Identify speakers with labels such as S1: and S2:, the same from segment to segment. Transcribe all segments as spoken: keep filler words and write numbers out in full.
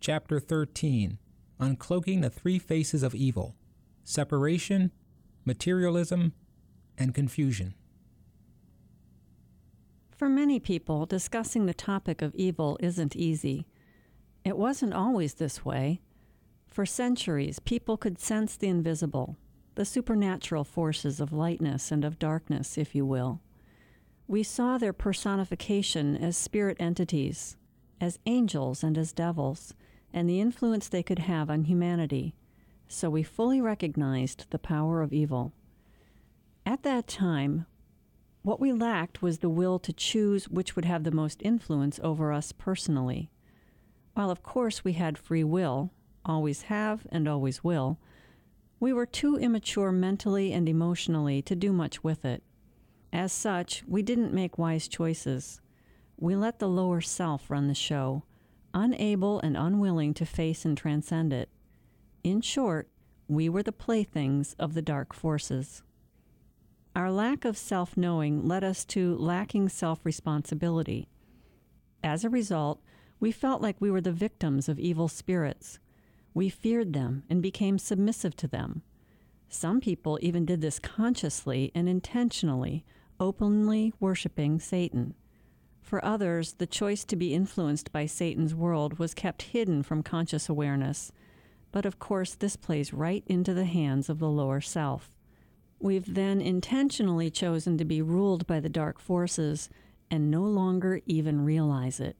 S1: Chapter thirteen, Uncloaking the Three Faces of Evil: Separation, Materialism, and Confusion.
S2: For many people, discussing the topic of evil isn't easy. It wasn't always this way. For centuries, people could sense the invisible, the supernatural forces of lightness and of darkness, if you will. We saw their personification as spirit entities, as angels and as devils, and the influence they could have on humanity. So we fully recognized the power of evil. At that time, what we lacked was the will to choose which would have the most influence over us personally. While of course we had free will, always have and always will, we were too immature mentally and emotionally to do much with it. As such, we didn't make wise choices. We let the lower self run the show, unable and unwilling to face and transcend it. In short, we were the playthings of the dark forces. Our lack of self-knowing led us to lacking self-responsibility. As a result, we felt like we were the victims of evil spirits. We feared them and became submissive to them. Some people even did this consciously and intentionally, openly worshiping Satan. For others, the choice to be influenced by Satan's world was kept hidden from conscious awareness. But of course, this plays right into the hands of the lower self. We've then intentionally chosen to be ruled by the dark forces and no longer even realize it.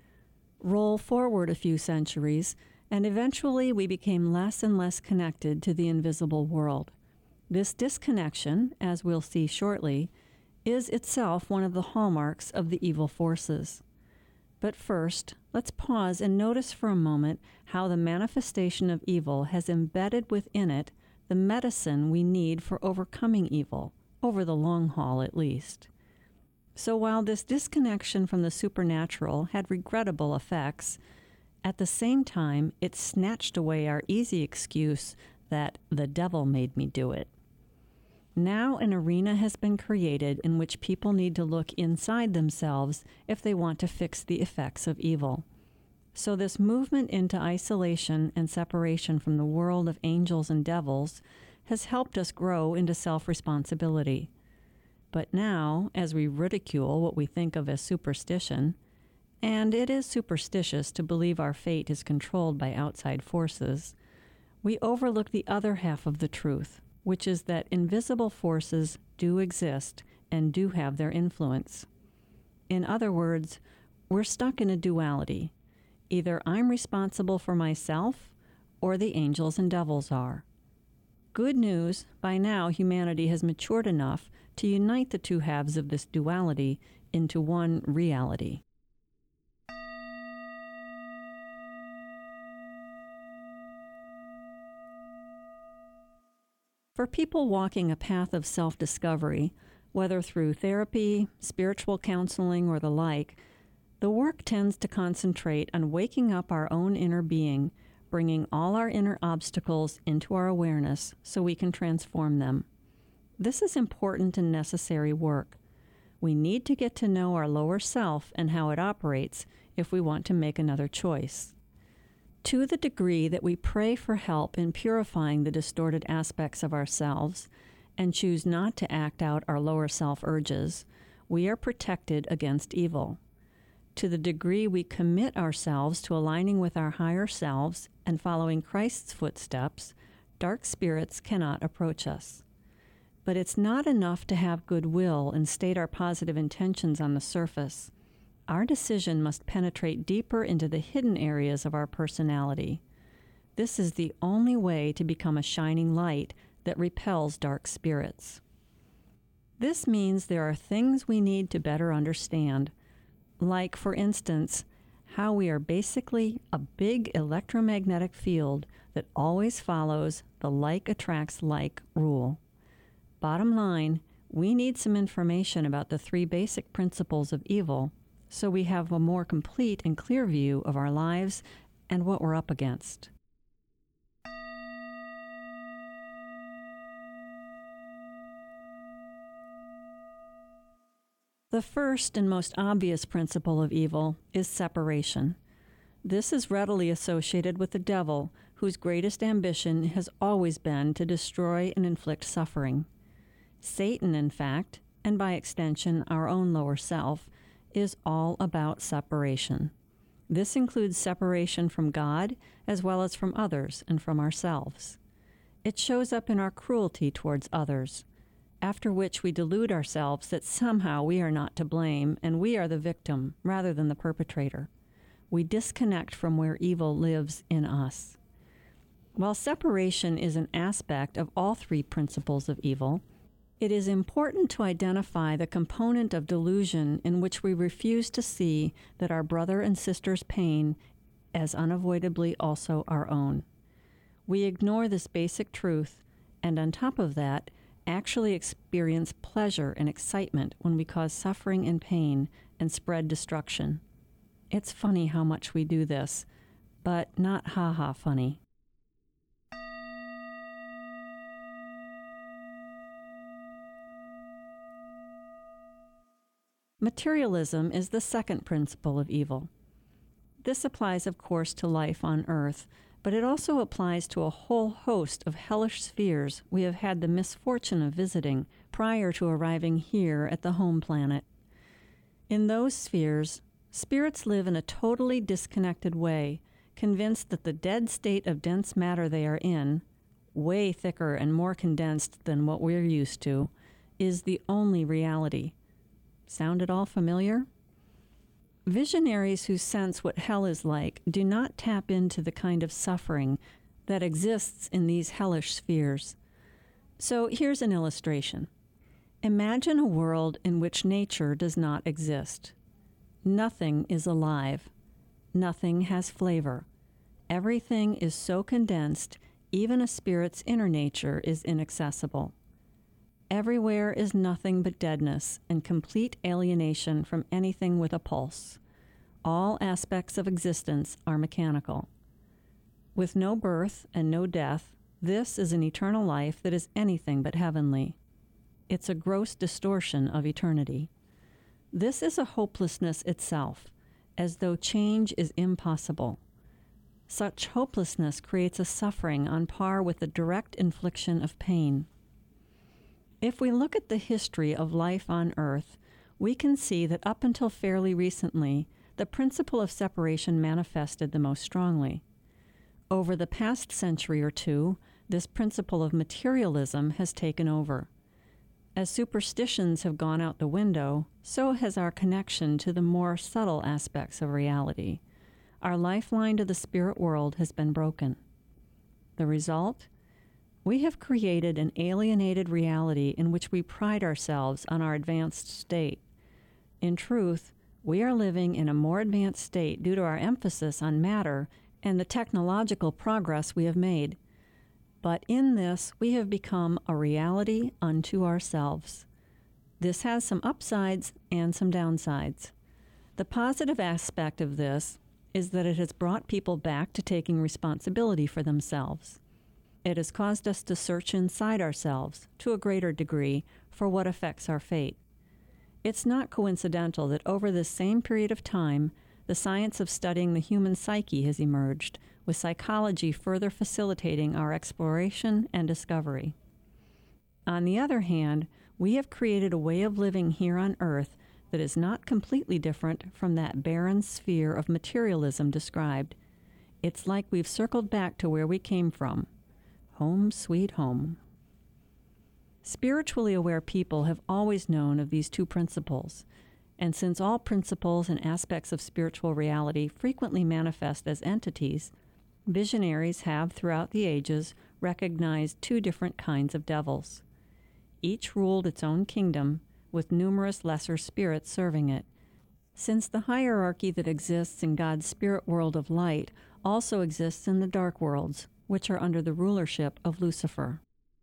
S2: Roll forward a few centuries, and eventually we became less and less connected to the invisible world. This disconnection, as we'll see shortly, is itself one of the hallmarks of the evil forces. But first, let's pause and notice for a moment how the manifestation of evil has embedded within it the medicine we need for overcoming evil, over the long haul at least. So while this disconnection from the supernatural had regrettable effects, at the same time it snatched away our easy excuse that the devil made me do it. Now an arena has been created in which people need to look inside themselves if they want to fix the effects of evil. So this movement into isolation and separation from the world of angels and devils has helped us grow into self-responsibility. But now, as we ridicule what we think of as superstition, and it is superstitious to believe our fate is controlled by outside forces, we overlook the other half of the truth, which is that invisible forces do exist and do have their influence. In other words, we're stuck in a duality. Either I'm responsible for myself, or the angels and devils are. Good news, by now humanity has matured enough to unite the two halves of this duality into one reality. For people walking a path of self-discovery, whether through therapy, spiritual counseling, or the like, the work tends to concentrate on waking up our own inner being, bringing all our inner obstacles into our awareness so we can transform them. This is important and necessary work. We need to get to know our lower self and how it operates if we want to make another choice. To the degree that we pray for help in purifying the distorted aspects of ourselves and choose not to act out our lower self urges, we are protected against evil. To the degree we commit ourselves to aligning with our higher selves and following Christ's footsteps, dark spirits cannot approach us. But it's not enough to have goodwill and state our positive intentions on the surface. Our decision must penetrate deeper into the hidden areas of our personality. This is the only way to become a shining light that repels dark spirits. This means there are things we need to better understand, like, for instance, how we are basically a big electromagnetic field that always follows the like attracts like rule. Bottom line, we need some information about the three basic principles of evil so we have a more complete and clear view of our lives and what we're up against. The first and most obvious principle of evil is separation. This is readily associated with the devil, whose greatest ambition has always been to destroy and inflict suffering. Satan, in fact, and by extension our own lower self, is all about separation. This includes separation from God as well as from others and from ourselves. It shows up in our cruelty towards others, after which we delude ourselves that somehow we are not to blame and we are the victim rather than the perpetrator. We disconnect from where evil lives in us. While separation is an aspect of all three principles of evil, it is important to identify the component of delusion in which we refuse to see that our brother and sister's pain as unavoidably also our own. We ignore this basic truth, and on top of that, actually experience pleasure and excitement when we cause suffering and pain and spread destruction. It's funny how much we do this, but not ha-ha funny. Materialism is the second principle of evil. This applies, of course, to life on earth, but it also applies to a whole host of hellish spheres we have had the misfortune of visiting prior to arriving here at the home planet. In those spheres, spirits live in a totally disconnected way, convinced that the dead state of dense matter they are in, way thicker and more condensed than what we're used to, is the only reality. Sound at all familiar? Visionaries who sense what hell is like do not tap into the kind of suffering that exists in these hellish spheres. So here's an illustration. Imagine a world in which nature does not exist. Nothing is alive. Nothing has flavor. Everything is so condensed, even a spirit's inner nature is inaccessible. Everywhere is nothing but deadness and complete alienation from anything with a pulse. All aspects of existence are mechanical. With no birth and no death, this is an eternal life that is anything but heavenly. It's a gross distortion of eternity. This is a hopelessness itself, as though change is impossible. Such hopelessness creates a suffering on par with the direct infliction of pain. If we look at the history of life on Earth, we can see that up until fairly recently, the principle of separation manifested the most strongly. Over the past century or two, this principle of materialism has taken over. As superstitions have gone out the window, so has our connection to the more subtle aspects of reality. Our lifeline to the spirit world has been broken. The result? We have created an alienated reality in which we pride ourselves on our advanced state. In truth, we are living in a more advanced state due to our emphasis on matter and the technological progress we have made. But in this, we have become a reality unto ourselves. This has some upsides and some downsides. The positive aspect of this is that it has brought people back to taking responsibility for themselves. It has caused us to search inside ourselves, to a greater degree, for what affects our fate. It's not coincidental that over this same period of time, the science of studying the human psyche has emerged, with psychology further facilitating our exploration and discovery. On the other hand, we have created a way of living here on Earth that is not completely different from that barren sphere of materialism described. It's like we've circled back to where we came from. Home sweet home. Spiritually aware people have always known of these two principles, and since all principles and aspects of spiritual reality frequently manifest as entities, visionaries have throughout the ages recognized two different kinds of devils. Each ruled its own kingdom, with numerous lesser spirits serving it. Since the hierarchy that exists in God's spirit world of light also exists in the dark worlds, which are under the rulership of Lucifer.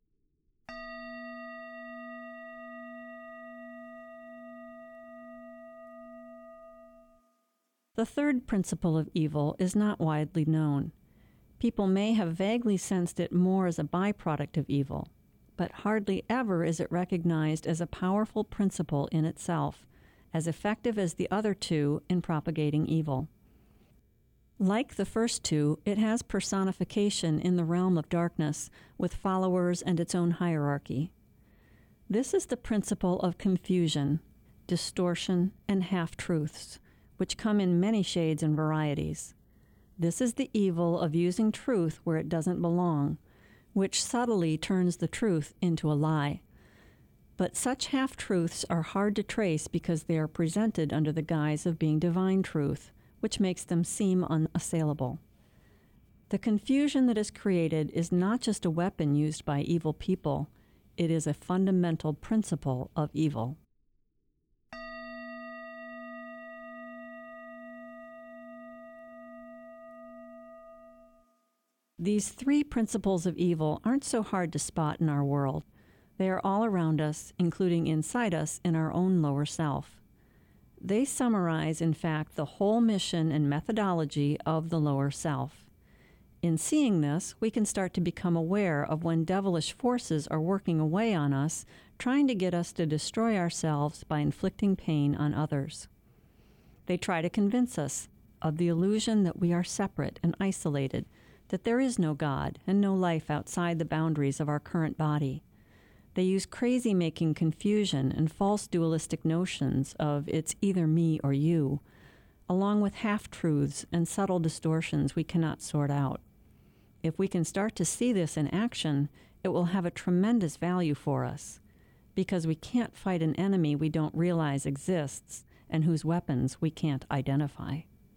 S2: The third principle of evil is not widely known. People may have vaguely sensed it more as a byproduct of evil, but hardly ever is it recognized as a powerful principle in itself, as effective as the other two in propagating evil. Like the first two, it has personification in the realm of darkness, with followers and its own hierarchy. This is the principle of confusion, distortion, and half-truths, which come in many shades and varieties. This is the evil of using truth where it doesn't belong, which subtly turns the truth into a lie. But such half-truths are hard to trace because they are presented under the guise of being divine truth, which makes them seem unassailable. The confusion that is created is not just a weapon used by evil people, it is a fundamental principle of evil. These three principles of evil aren't so hard to spot in our world. They are all around us, including inside us in our own lower self. They summarize, in fact, the whole mission and methodology of the lower self. In seeing this, we can start to become aware of when devilish forces are working away on us, trying to get us to destroy ourselves by inflicting pain on others. They try to convince us of the illusion that we are separate and isolated, that there is no God and no life outside the boundaries of our current body. They use crazy-making confusion and false dualistic notions of it's either me or you, along with half-truths and subtle distortions we cannot sort out. If we can start to see this in action, it will have a tremendous value for us, because we can't fight an enemy we don't realize exists and whose weapons we can't identify.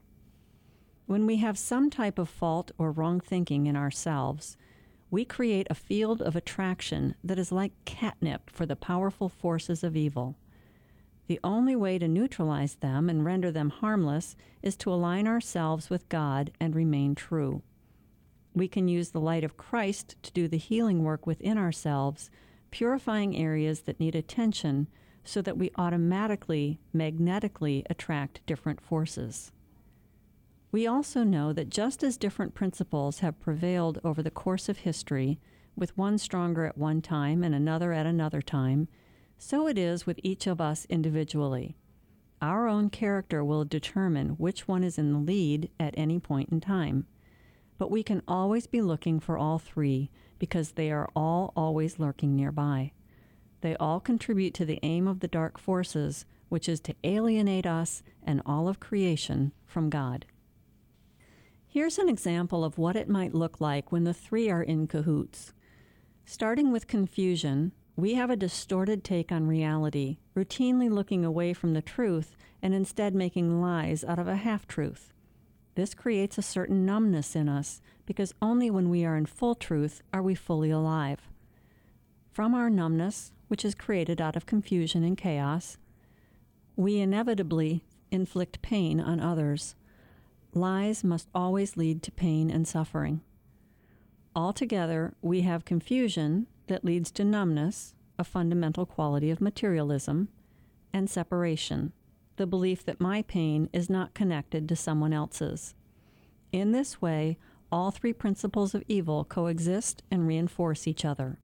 S2: When we have some type of fault or wrong thinking in ourselves, we create a field of attraction that is like catnip for the powerful forces of evil. The only way to neutralize them and render them harmless is to align ourselves with God and remain true. We can use the light of Christ to do the healing work within ourselves, purifying areas that need attention so that we automatically, magnetically attract different forces. We also know that just as different principles have prevailed over the course of history, with one stronger at one time and another at another time, so it is with each of us individually. Our own character will determine which one is in the lead at any point in time. But we can always be looking for all three, because they are all always lurking nearby. They all contribute to the aim of the dark forces, which is to alienate us and all of creation from God. Here's an example of what it might look like when the three are in cahoots. Starting with confusion, we have a distorted take on reality, routinely looking away from the truth and instead making lies out of a half-truth. This creates a certain numbness in us, because only when we are in full truth are we fully alive. From our numbness, which is created out of confusion and chaos, we inevitably inflict pain on others. Lies must always lead to pain and suffering. Altogether, we have confusion that leads to numbness, a fundamental quality of materialism, and separation, the belief that my pain is not connected to someone else's. In this way, all three principles of evil coexist and reinforce each other.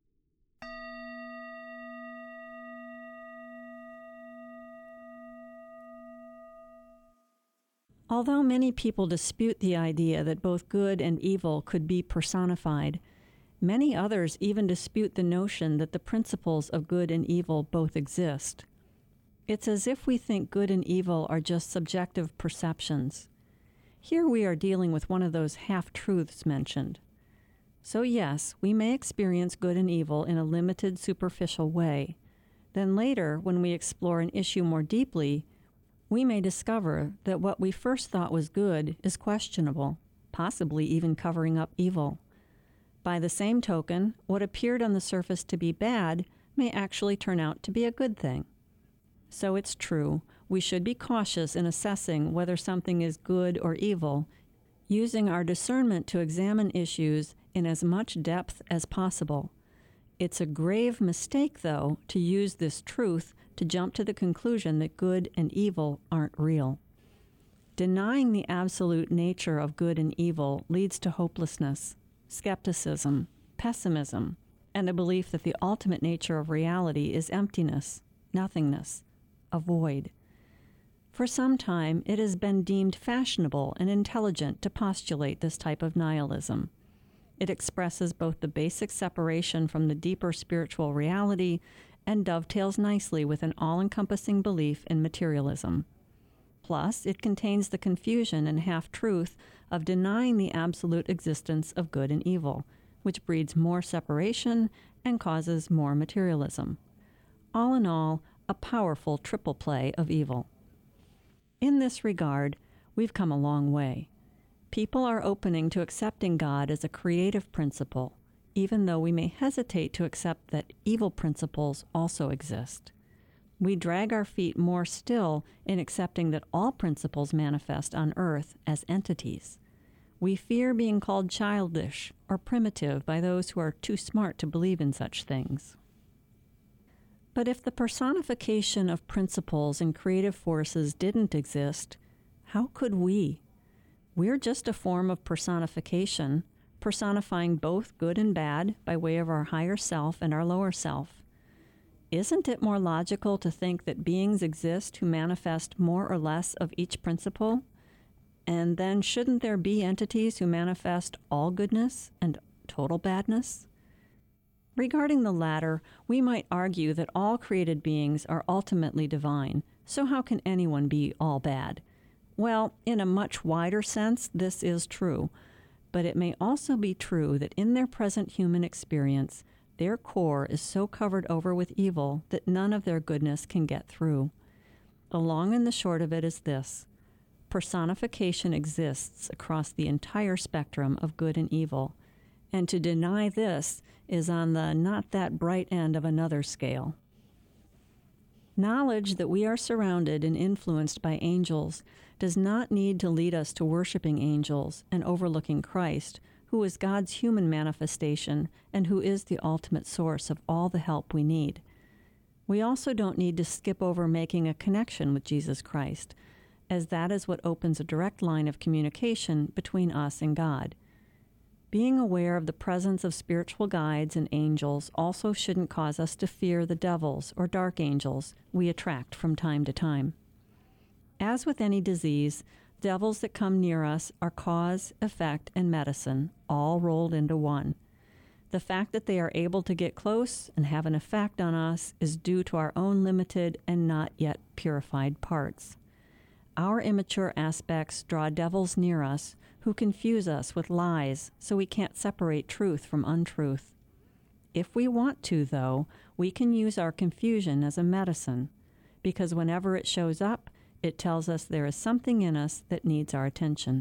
S2: Although many people dispute the idea that both good and evil could be personified, many others even dispute the notion that the principles of good and evil both exist. It's as if we think good and evil are just subjective perceptions. Here we are dealing with one of those half-truths mentioned. So yes, we may experience good and evil in a limited, superficial way. Then later, when we explore an issue more deeply, we may discover that what we first thought was good is questionable, possibly even covering up evil. By the same token, what appeared on the surface to be bad may actually turn out to be a good thing. So it's true, we should be cautious in assessing whether something is good or evil, using our discernment to examine issues in as much depth as possible. It's a grave mistake, though, to use this truth to jump to the conclusion that good and evil aren't real. Denying the absolute nature of good and evil leads to hopelessness, skepticism, pessimism, and a belief that the ultimate nature of reality is emptiness, nothingness, a void. For some time, it has been deemed fashionable and intelligent to postulate this type of nihilism. It expresses both the basic separation from the deeper spiritual reality and dovetails nicely with an all-encompassing belief in materialism. Plus, it contains the confusion and half-truth of denying the absolute existence of good and evil, which breeds more separation and causes more materialism. All in all, a powerful triple play of evil. In this regard, we've come a long way. People are opening to accepting God as a creative principle, even though we may hesitate to accept that evil principles also exist. We drag our feet more still in accepting that all principles manifest on earth as entities. We fear being called childish or primitive by those who are too smart to believe in such things. But if the personification of principles and creative forces didn't exist, how could we? We're just a form of personification, personifying both good and bad by way of our higher self and our lower self. Isn't it more logical to think that beings exist who manifest more or less of each principle? And then shouldn't there be entities who manifest all goodness and total badness? Regarding the latter, we might argue that all created beings are ultimately divine, so how can anyone be all bad? Well, in a much wider sense, this is true, but it may also be true that in their present human experience, their core is so covered over with evil that none of their goodness can get through. The long and the short of it is this: personification exists across the entire spectrum of good and evil, and to deny this is on the not that bright end of another scale. Knowledge that we are surrounded and influenced by angels does not need to lead us to worshiping angels and overlooking Christ, who is God's human manifestation and who is the ultimate source of all the help we need. We also don't need to skip over making a connection with Jesus Christ, as that is what opens a direct line of communication between us and God. Being aware of the presence of spiritual guides and angels also shouldn't cause us to fear the devils or dark angels we attract from time to time. As with any disease, devils that come near us are cause, effect, and medicine, all rolled into one. The fact that they are able to get close and have an effect on us is due to our own limited and not yet purified parts. Our immature aspects draw devils near us who confuse us with lies so we can't separate truth from untruth. If we want to, though, we can use our confusion as a medicine, because whenever it shows up, it tells us there is something in us that needs our attention.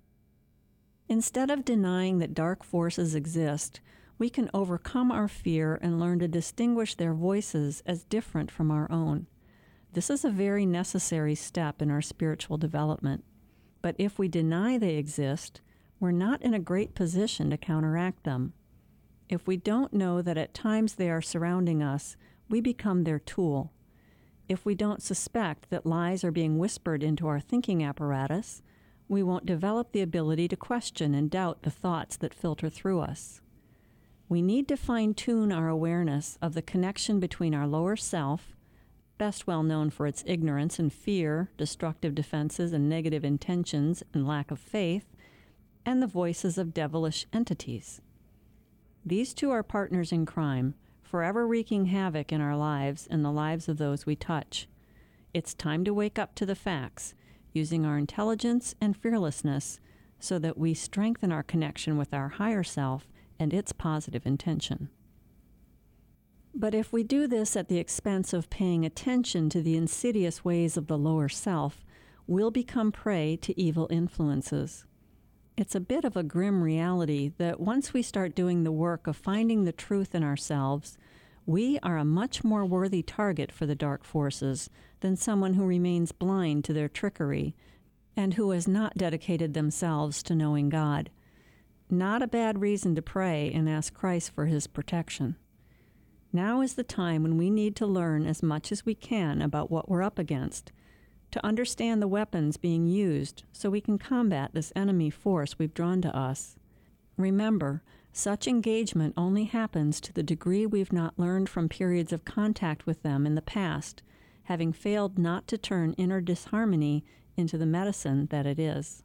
S2: Instead of denying that dark forces exist, we can overcome our fear and learn to distinguish their voices as different from our own. This is a very necessary step in our spiritual development. But if we deny they exist, we're not in a great position to counteract them. If we don't know that at times they are surrounding us, we become their tool. If we don't suspect that lies are being whispered into our thinking apparatus, we won't develop the ability to question and doubt the thoughts that filter through us. We need to fine-tune our awareness of the connection between our lower self, best well known for its ignorance and fear, destructive defenses and negative intentions and lack of faith, and the voices of devilish entities. These two are partners in crime, forever wreaking havoc in our lives and the lives of those we touch. It's time to wake up to the facts, using our intelligence and fearlessness so that we strengthen our connection with our higher self and its positive intention. But if we do this at the expense of paying attention to the insidious ways of the lower self, we'll become prey to evil influences. It's a bit of a grim reality that once we start doing the work of finding the truth in ourselves, we are a much more worthy target for the dark forces than someone who remains blind to their trickery and who has not dedicated themselves to knowing God. Not a bad reason to pray and ask Christ for his protection. Now is the time when we need to learn as much as we can about what we're up against, to understand the weapons being used so we can combat this enemy force we've drawn to us. Remember, such engagement only happens to the degree we've not learned from periods of contact with them in the past, having failed not to turn inner disharmony into the medicine that it is.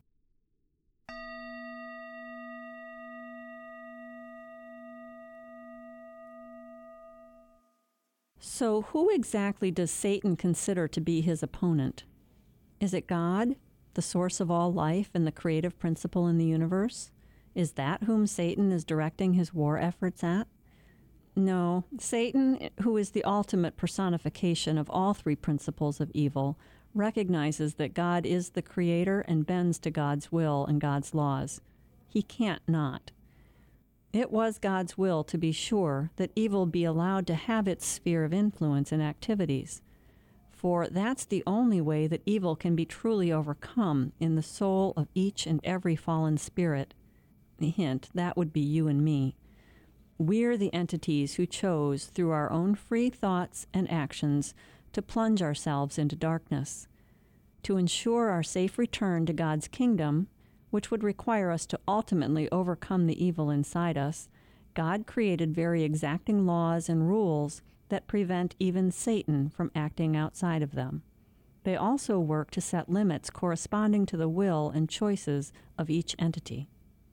S2: So, who exactly does Satan consider to be his opponent? Is it God, the source of all life and the creative principle in the universe? Is that whom Satan is directing his war efforts at? No, Satan, who is the ultimate personification of all three principles of evil, recognizes that God is the creator and bends to God's will and God's laws. He can't not. It was God's will, to be sure, that evil be allowed to have its sphere of influence and activities, for that's the only way that evil can be truly overcome in the soul of each and every fallen spirit. The hint, that would be you and me. We're the entities who chose, through our own free thoughts and actions, to plunge ourselves into darkness. To ensure our safe return to God's kingdom, which would require us to ultimately overcome the evil inside us, God created very exacting laws and rules that prevent even Satan from acting outside of them. They also work to set limits corresponding to the will and choices of each entity.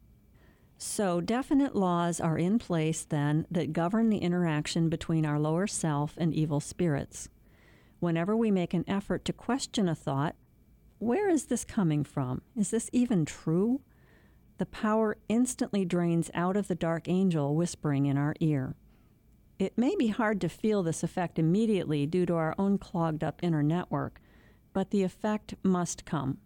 S2: So definite laws are in place, then, that govern the interaction between our lower self and evil spirits. Whenever we make an effort to question a thought, where is this coming from? Is this even true? The power instantly drains out of the dark angel whispering in our ear. It may be hard to feel this effect immediately due to our own clogged up inner network, but the effect must come.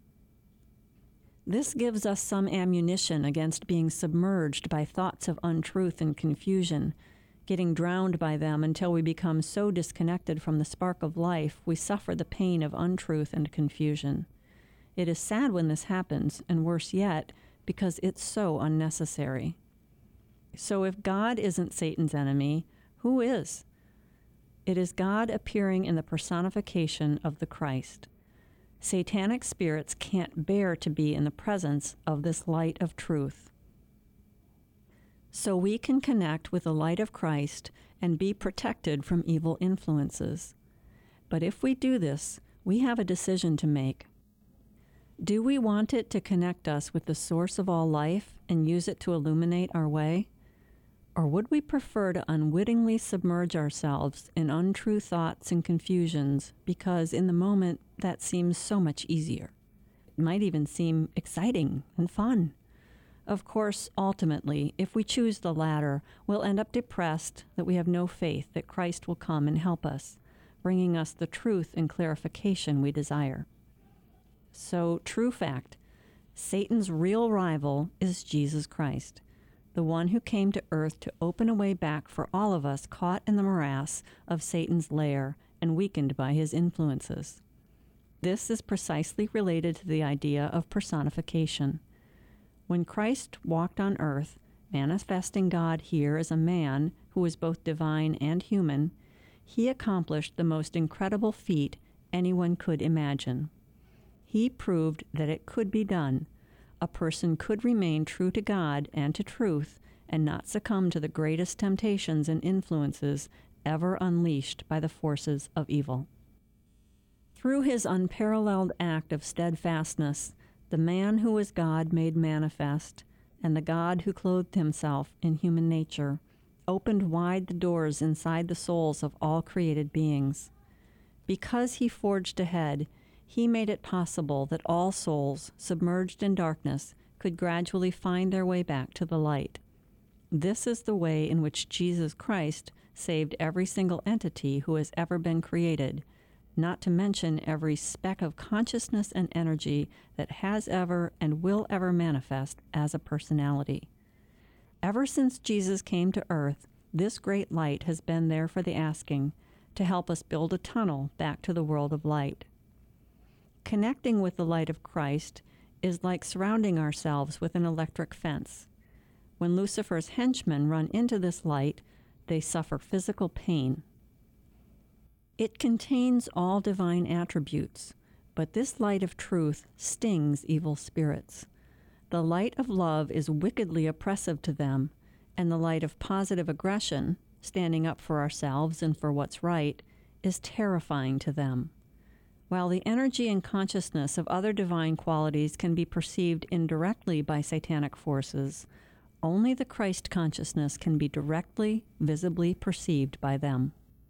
S2: This gives us some ammunition against being submerged by thoughts of untruth and confusion, getting drowned by them until we become so disconnected from the spark of life we suffer the pain of untruth and confusion. It is sad when this happens, and worse yet, because it's so unnecessary. So if God isn't Satan's enemy, who is? It is God appearing in the personification of the Christ. Satanic spirits can't bear to be in the presence of this light of truth. So we can connect with the light of Christ and be protected from evil influences. But if we do this, we have a decision to make. Do we want it to connect us with the source of all life and use it to illuminate our way? Or would we prefer to unwittingly submerge ourselves in untrue thoughts and confusions because in the moment that seems so much easier? It might even seem exciting and fun. Of course, ultimately, if we choose the latter, we'll end up depressed that we have no faith that Christ will come and help us, bringing us the truth and clarification we desire. So, true fact, Satan's real rival is Jesus Christ, the one who came to earth to open a way back for all of us caught in the morass of Satan's lair and weakened by his influences. This is precisely related to the idea of personification. When Christ walked on earth, manifesting God here as a man who was both divine and human, he accomplished the most incredible feat anyone could imagine. He proved that it could be done. A person could remain true to God and to truth and not succumb to the greatest temptations and influences ever unleashed by the forces of evil. Through his unparalleled act of steadfastness, the man who was God made manifest, and the God who clothed himself in human nature, opened wide the doors inside the souls of all created beings. Because he forged ahead, he made it possible that all souls, submerged in darkness, could gradually find their way back to the light. This is the way in which Jesus Christ saved every single entity who has ever been created, not to mention every speck of consciousness and energy that has ever and will ever manifest as a personality. Ever since Jesus came to earth, this great light has been there for the asking, to help us build a tunnel back to the world of light. Connecting with the light of Christ is like surrounding ourselves with an electric fence. When Lucifer's henchmen run into this light, they suffer physical pain. It contains all divine attributes, but this light of truth stings evil spirits. The light of love is wickedly oppressive to them, and the light of positive aggression, standing up for ourselves and for what's right, is terrifying to them. While the energy and consciousness of other divine qualities can be perceived indirectly by satanic forces, only the Christ consciousness can be directly, visibly perceived by them.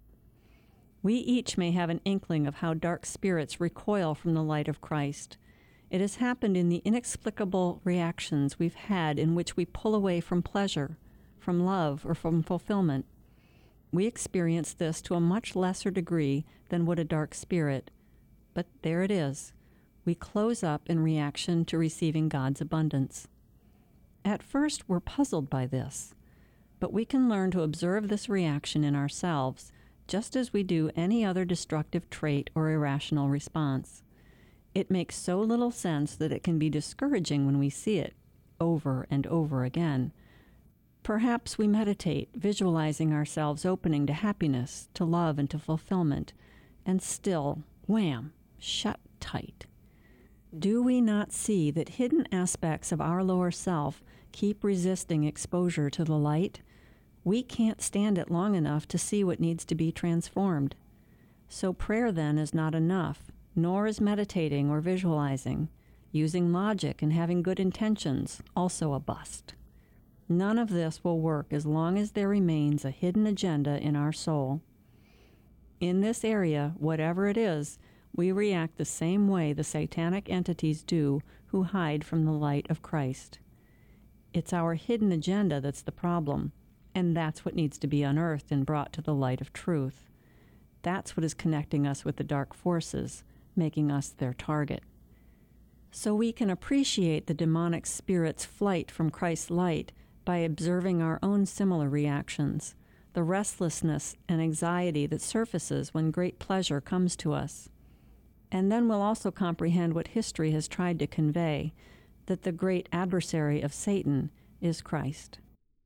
S2: We each may have an inkling of how dark spirits recoil from the light of Christ. It has happened in the inexplicable reactions we've had in which we pull away from pleasure, from love, or from fulfillment. We experience this to a much lesser degree than would a dark spirit, but there it is. We close up in reaction to receiving God's abundance. At first, we're puzzled by this, but we can learn to observe this reaction in ourselves just as we do any other destructive trait or irrational response. It makes so little sense that it can be discouraging when we see it over and over again. Perhaps we meditate, visualizing ourselves opening to happiness, to love, and to fulfillment, and still, wham, shut tight. Do we not see that hidden aspects of our lower self keep resisting exposure to the light? We can't stand it long enough to see what needs to be transformed. So prayer then is not enough, nor is meditating or visualizing. Using logic and having good intentions, also a bust. None of this will work as long as there remains a hidden agenda in our soul. In this area, whatever it is, we react the same way the satanic entities do who hide from the light of Christ. It's our hidden agenda that's the problem, and that's what needs to be unearthed and brought to the light of truth. That's what is connecting us with the dark forces, making us their target. So we can appreciate the demonic spirit's flight from Christ's light by observing our own similar reactions, the restlessness and anxiety that surfaces when great pleasure comes to us. And then we'll also comprehend what history has tried to convey, that the great adversary of Satan is Christ.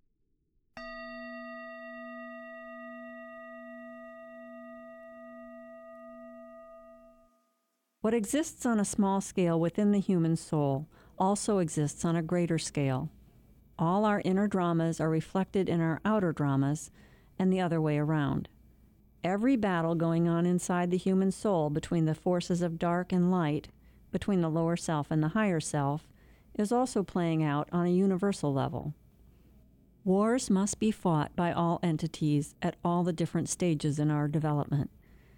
S2: What exists on a small scale within the human soul also exists on a greater scale. All our inner dramas are reflected in our outer dramas, and the other way around. Every battle going on inside the human soul between the forces of dark and light, between the lower self and the higher self, is also playing out on a universal level. Wars must be fought by all entities at all the different stages in our development.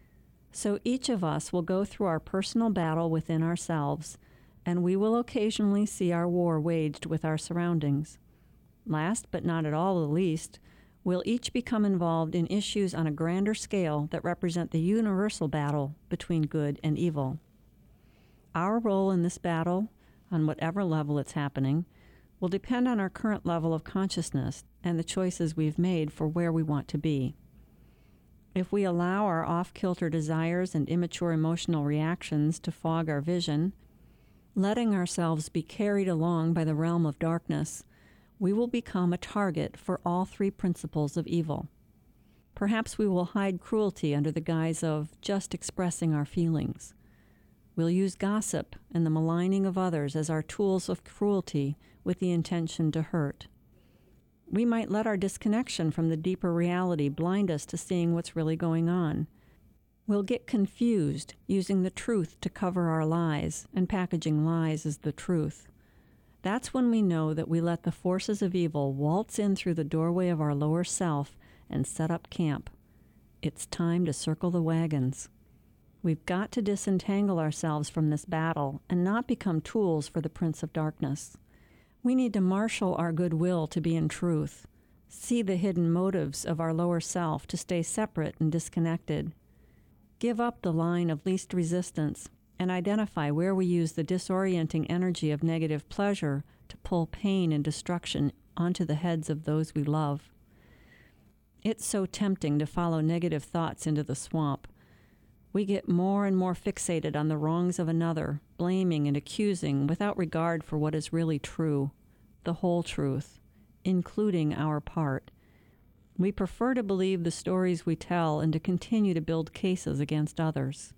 S2: So each of us will go through our personal battle within ourselves, and we will occasionally see our war waged with our surroundings. Last but not at all the least, we'll each become involved in issues on a grander scale that represent the universal battle between good and evil. Our role in this battle, on whatever level it's happening, will depend on our current level of consciousness and the choices we've made for where we want to be. If we allow our off-kilter desires and immature emotional reactions to fog our vision, letting ourselves be carried along by the realm of darkness, we will become a target for all three principles of evil. Perhaps we will hide cruelty under the guise of just expressing our feelings. We'll use gossip and the maligning of others as our tools of cruelty with the intention to hurt. We might let our disconnection from the deeper reality blind us to seeing what's really going on. We'll get confused, using the truth to cover our lies and packaging lies as the truth. That's when we know that we let the forces of evil waltz in through the doorway of our lower self and set up camp. It's time to circle the wagons. We've got to disentangle ourselves from this battle and not become tools for the Prince of Darkness. We need to marshal our goodwill to be in truth, see the hidden motives of our lower self to stay separate and disconnected, give up the line of least resistance, and identify where we use the disorienting energy of negative pleasure to pull pain and destruction onto the heads of those we love. It's so tempting to follow negative thoughts into the swamp. We get more and more fixated on the wrongs of another, blaming and accusing without regard for what is really true, the whole truth, including our part. We prefer to believe the stories we tell and to continue to build cases against others.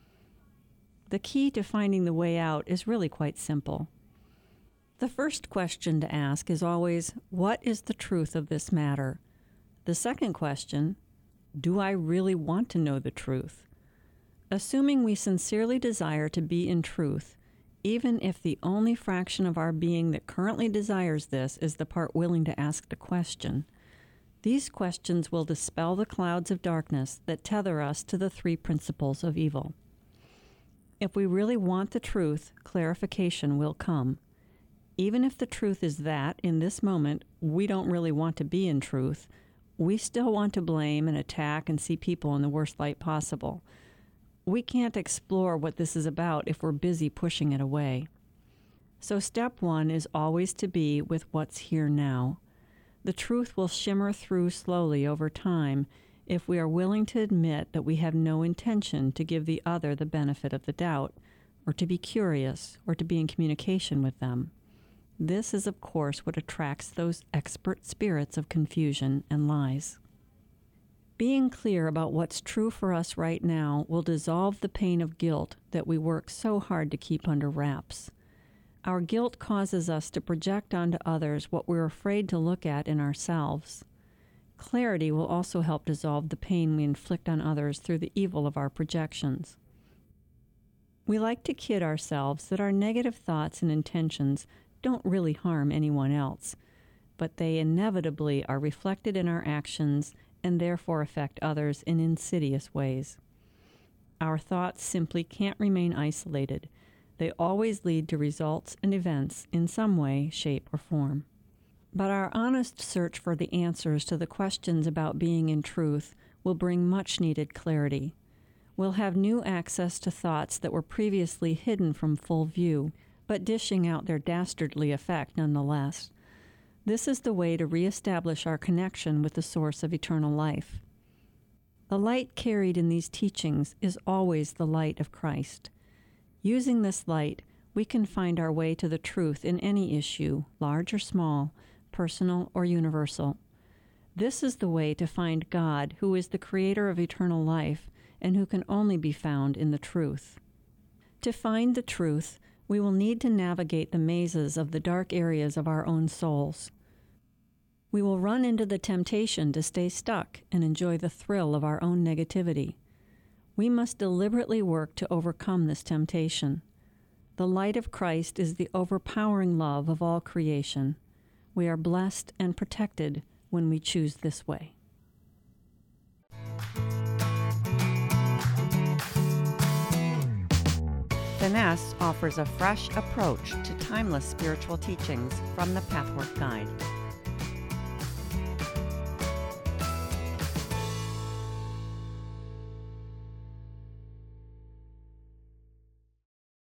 S2: The key to finding the way out is really quite simple. The first question to ask is always, what is the truth of this matter? The second question, Do I really want to know the truth? Assuming we sincerely desire to be in truth, even if the only fraction of our being that currently desires this is the part willing to ask the question, these questions will dispel the clouds of darkness that tether us to the three principles of evil. If we really want the truth, clarification will come. Even if the truth is that, in this moment, we don't really want to be in truth, we still want to blame and attack and see people in the worst light possible. We can't explore what this is about if we're busy pushing it away. So step one is always to be with what's here now. The truth will shimmer through slowly over time if we are willing to admit that we have no intention to give the other the benefit of the doubt, or to be curious, or to be in communication with them. This is, of course, what attracts those expert spirits of confusion and lies. Being clear about what's true for us right now will dissolve the pain of guilt that we work so hard to keep under wraps. Our guilt causes us to project onto others what we're afraid to look at in ourselves. Clarity will also help dissolve the pain we inflict on others through the evil of our projections. We like to kid ourselves that our negative thoughts and intentions don't really harm anyone else, but they inevitably are reflected in our actions and therefore affect others in insidious ways. Our thoughts simply can't remain isolated. They always lead to results and events in some way, shape, or form. But our honest search for the answers to the questions about being in truth will bring much-needed clarity. We'll have new access to thoughts that were previously hidden from full view, but dishing out their dastardly effect nonetheless. This is the way to reestablish our connection with the source of eternal life. The light carried in these teachings is always the light of Christ. Using this light, we can find our way to the truth in any issue, large or small, personal or universal. This is the way to find God, who is the creator of eternal life and who can only be found in the truth. To find the truth, we will need to navigate the mazes of the dark areas of our own souls. We will run into the temptation to stay stuck and enjoy the thrill of our own negativity. We must deliberately work to overcome this temptation. The light of Christ is the overpowering love of all creation. We are blessed and protected when we choose this way.
S3: Finesse offers a fresh approach to timeless spiritual teachings from the Pathwork Guide.